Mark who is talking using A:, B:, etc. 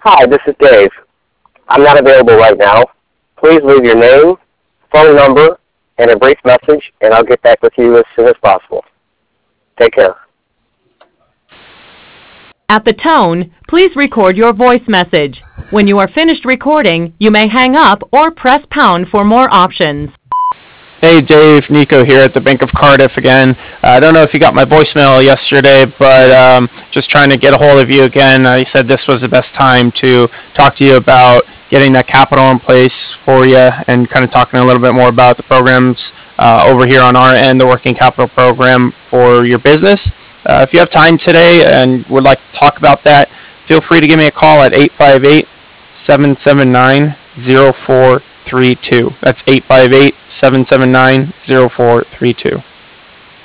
A: Hi, this is Dave. I'm not available right now. Please leave your name, phone number, and a brief message, and I'll get back with you as soon as possible. Take care.
B: At the tone, please record your voice message. When you are finished recording, you may hang up or press pound for more options.
C: Hey Dave, Nico here at the Bank of Cardiff again. I don't know if you got my voicemail yesterday, but just trying to get a hold of you again. You said this was the best time to talk to you about getting that capital in place for you and kind of talking a little bit more about the programs over here on our end, the working capital program for your business. If you have time today and would like to talk about that, feel free to give me a call at 858-779-0432. That's 858-779-0432.